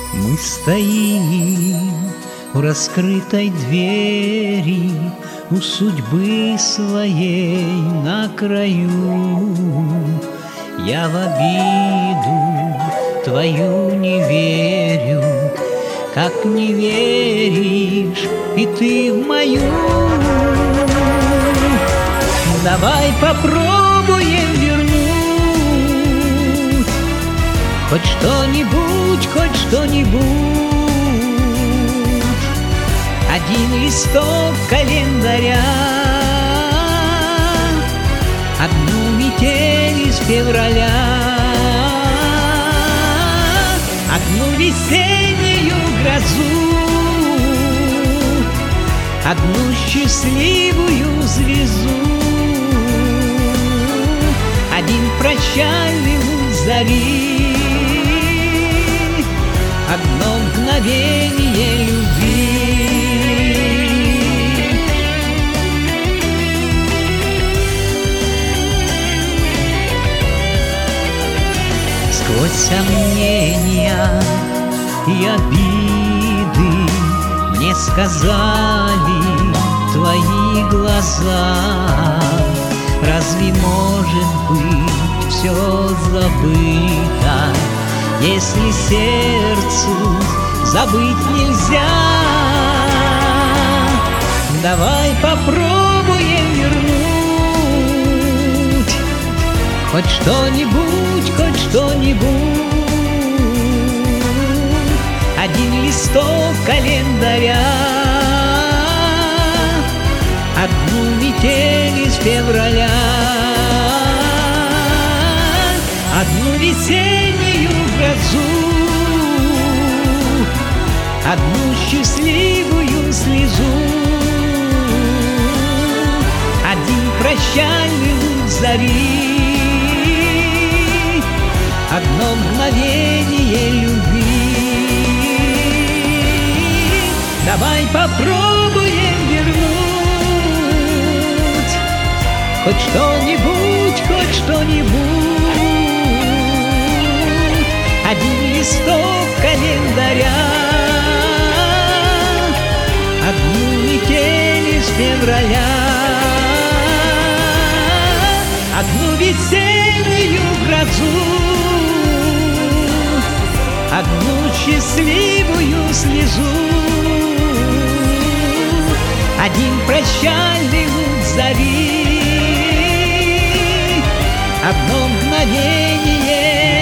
Мы стоим у раскрытой двери, у судьбы своей на краю. Я в обиду твою не верю, как не веришь и ты в мою. Давай попробуем вернуть хоть что-нибудь, хоть что-нибудь. Один листок календаря, одну метель из февраля, одну весеннюю грозу, одну счастливую звезду, один прощальный луч зари, одно мгновение любви. Сквозь сомнения и обиды мне сказали твои глаза: разве может быть все забыто, если сердцу забыть нельзя? Давай попробуем вернуть хоть что-нибудь, хоть что-нибудь. Один листок календаря, одну метель из февраля, одну весеннюю грозу, одну счастливую слезу, один прощальный луч зари, одно мгновение любви. Давай попробуем вернуть хоть что-нибудь, хоть что-нибудь. Один листок календаря, одну метель из февраля, одну весеннюю грозу, одну счастливую слезу, один прощальный луч зари, одно мгновение